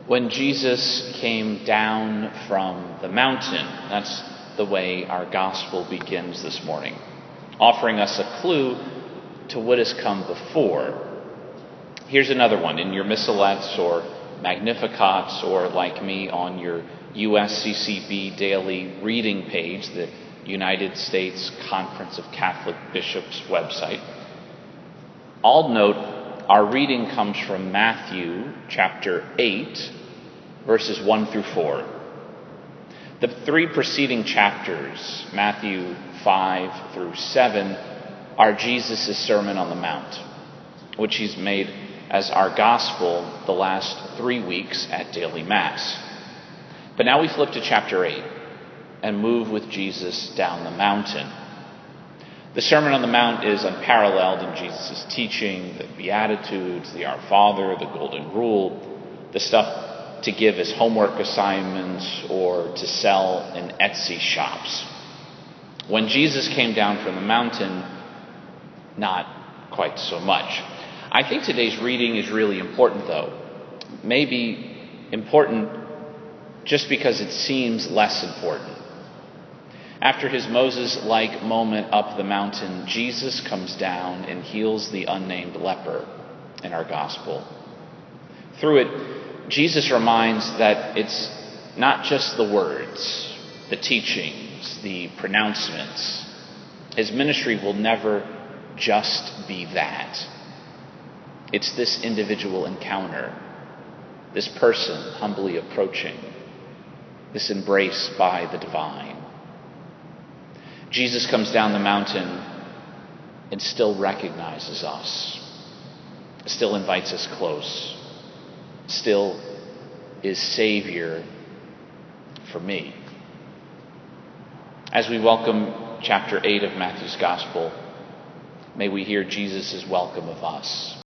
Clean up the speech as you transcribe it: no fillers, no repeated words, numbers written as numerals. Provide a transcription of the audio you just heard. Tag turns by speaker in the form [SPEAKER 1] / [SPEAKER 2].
[SPEAKER 1] When Jesus came down from the mountain, that's the way our gospel begins this morning, offering us a clue to what has come before. Here's another one in your missalettes or Magnificats, or like me on your USCCB daily reading page, the United States Conference of Catholic Bishops website. I'll note our reading comes from Matthew chapter 8, verses 1 through 4. The three preceding chapters, Matthew 5 through 7, are Jesus' Sermon on the Mount, which he's made as our gospel the last 3 weeks at daily Mass. But now we flip to chapter 8 and move with Jesus down the mountain. The Sermon on the Mount is unparalleled in Jesus' teaching, the Beatitudes, the Our Father, the Golden Rule, the stuff to give as homework assignments or to sell in Etsy shops. When Jesus came down from the mountain, not quite so much. I think today's reading is really important, though. Maybe important just because it seems less important. After his Moses-like moment up the mountain, Jesus comes down and heals the unnamed leper in our gospel. Through it, Jesus reminds that it's not just the words, the teachings, the pronouncements. His ministry will never just be that. It's this individual encounter, this person humbly approaching, this embrace by the divine. Jesus comes down the mountain and still recognizes us, still invites us close, still is Savior for me. As we welcome chapter 8 of Matthew's Gospel, may we hear Jesus' welcome of us.